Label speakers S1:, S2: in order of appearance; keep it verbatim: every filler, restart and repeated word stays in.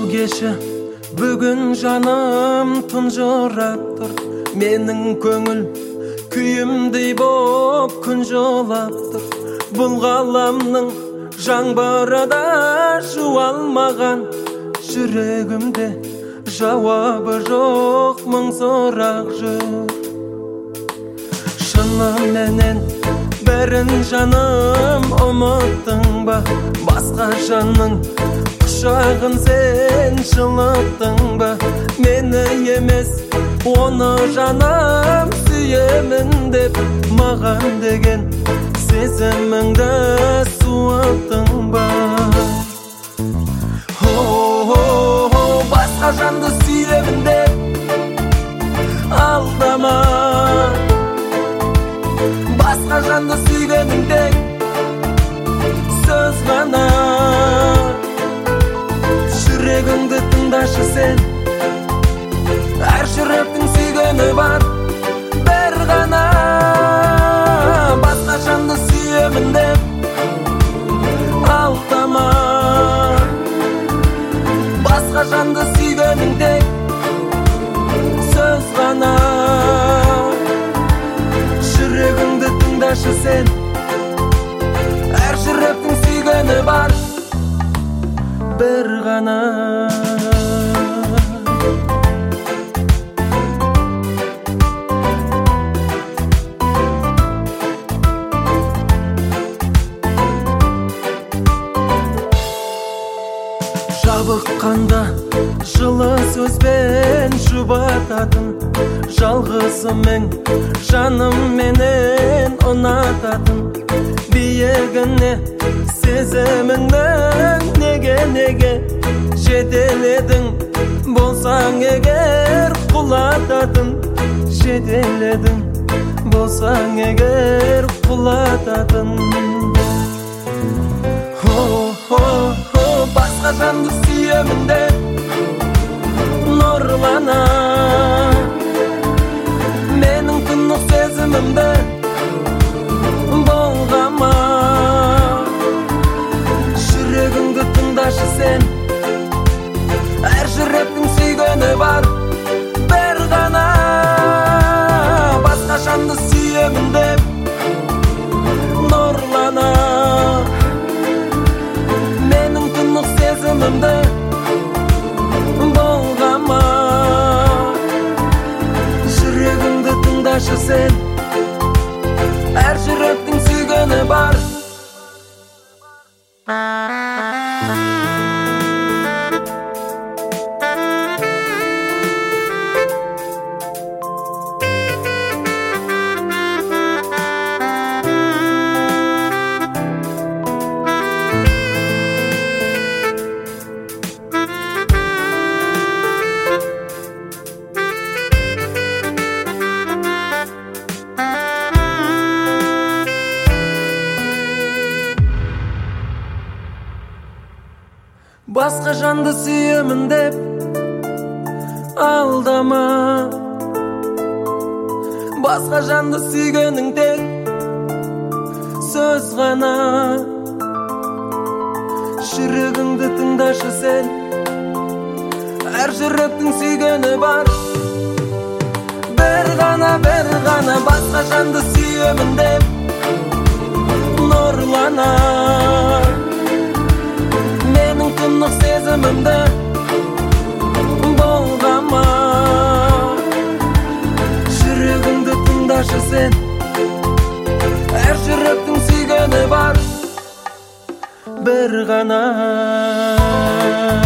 S1: кеше бүгін жаным тұнжырап тұр, менің көңіл күйімдей боп күн жылап тұр. Бұл ғаламның жаңбырында жуалмаған жүрегімде жауабы жоқ мың сұрақ жүр. Шыныменен бәрін жаным ұмыттың ба, басқа жанның құшағын сен жылыттың ба? Мені емес оны жаным сүйемін деп маған деген сезіміңді суыттың ба? О-о-о, басқа жанды сүйемін деп алдама, басқа жанды сүйгеніңде сөз ғана. Жүрегіңді тыңдашы сен, әр жүректің сүйгені бар бір ғана. Басқа жанды сүйемін деп алдама, басқа жанды сүйгеніңде сөз ғана. Жүрегіңді тыңдашы сен, әр жүректің сүйгені бар бір ғана. Жабыққанда жылы сөзбен жұбататын, жалғызымың жаным менен ұнататын. Биігіне сезіміңнің неге-неге жетеледің, болсаң егер құлататын. Жетеледің, болсаң егер құлататын. Хо-хо-хо, басқа жанды сүйемін деп нұрлана, менің тұнық сезімімді болғама. Жүрегіңді тыңдашы сен, әр жүректің сүйгені бар бір ғана. Басқа жанды сүйемін деп нұрлана, менің тұнық сезімімді болғама. Жүрегіңді тыңдашы сен, әр жүректің сүйгені бар. Басқа жанды сүйемін деп алдама, басқа жанды сүйгеніңде сөз ғана. Жүрегіңді тыңдашы сен, әр жүректің сүйгені бар бір ғана, бір ғана. Басқа жанды сүйемін деп нұрлана, менің тұнық сезімімді болғама. Жүрегіңді тыңдашы сен, әр жүректің сүйгені бар бір ғана.